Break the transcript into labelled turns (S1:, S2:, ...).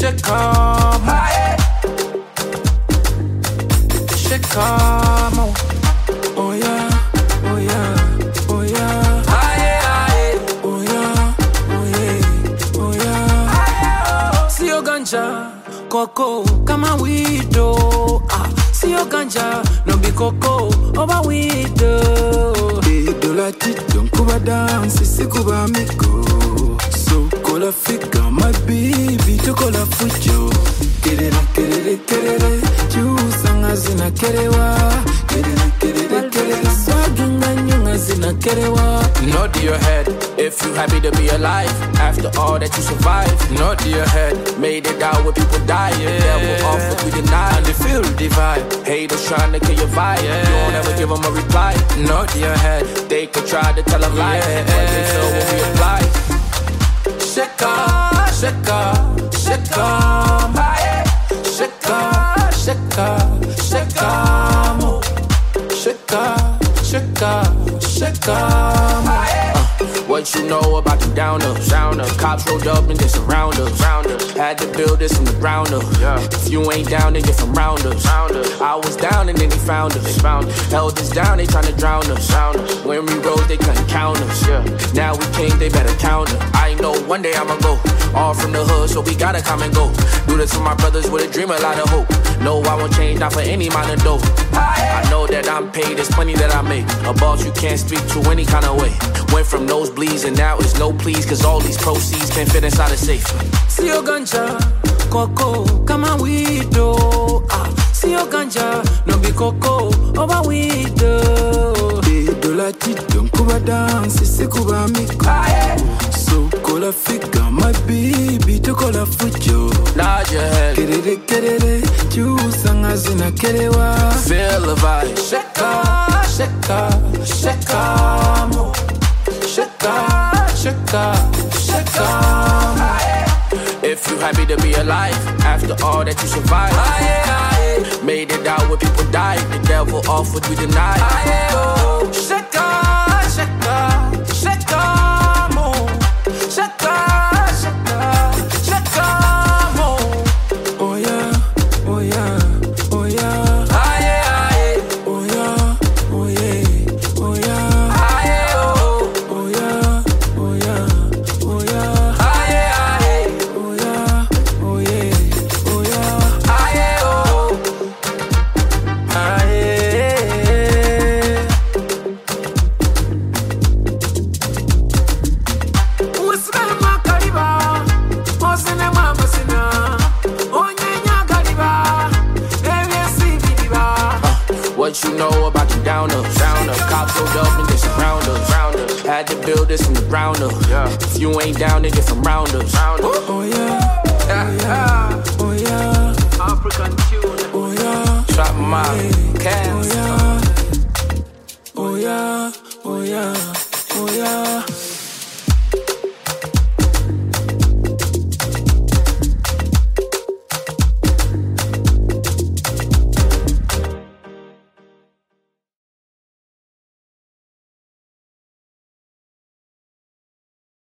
S1: Shikamo. Shikamo. Oh yeah, oh yeah, oh yeah. Oh yeah, oh yeah, oh yeah. Sio ganja, koko, kama wido. Sio ganja, no be koko, oba wido.
S2: Dola tito, kuba dance, sikuba miko. So kola fika, my baby, to kola fujo. Kerere, juice zina kerewa. Kerere, swaginga nyunga zina kerewa.
S1: Nod to your head, if you happy to be alive. After all that you survived, nod to your head. Made it out where people die, yeah. Devil off what we deny, and they feel the vibe. Haters trying to kill your vibe, yeah. You won't ever give them a reply. Nod to your head, they could try to tell a lie, yeah. But they feel when we apply. Shika, shika, shika, shika, shika, shikamo. Shika, shika, shika. What you know about the downers? Cops rolled up and they surround us. Had to build this from the ground up. If you ain't down, then you're from round us. I was down and then they found us. Held us down, they tryna drown us. When we rose, they couldn't count us. Now we came, they better count us. I know one day I'ma go. All from the hood, so we gotta come and go. Do this for my brothers with a dream, a lot of hope. No, I won't change, not for any amount of dough. I know that I'm paid, there's plenty that I make. A boss you can't speak to any kind of way. Went from nosebleeds and now it's no please, cause all these proceeds can't fit inside a safe.
S2: Sio ganja, koko, kama wido. Sio ganja, no be koko, oba wido. Dola tito, kuba dance, sikuba miko. So kola fika, my baby, to kola fujo.
S1: Nod your head.
S2: Kerere, juice zina kerewa.
S1: Feel the vibe.
S2: Shika, shika, shikamo. Shika, shika, shika.
S1: If you happy to be alive, after all that you survived. Made it out where people died. The devil off what we denied.
S2: Shika, shika, shikamo. Shika, shika, shikamo. Oh yeah, oh yeah, oh yeah. Oh yeah, oh yeah, oh yeah. Oh yeah, oh yeah, oh yeah. Oh yeah, oh yeah, oh yeah.
S1: What you know about the downers? Cops rolled up and they surround us. Had to build this from the ground up. If you ain't down, then you're from round us.
S2: Oh yeah, oh yeah.
S1: African tune.
S2: Oh yeah,
S1: Trap my cats.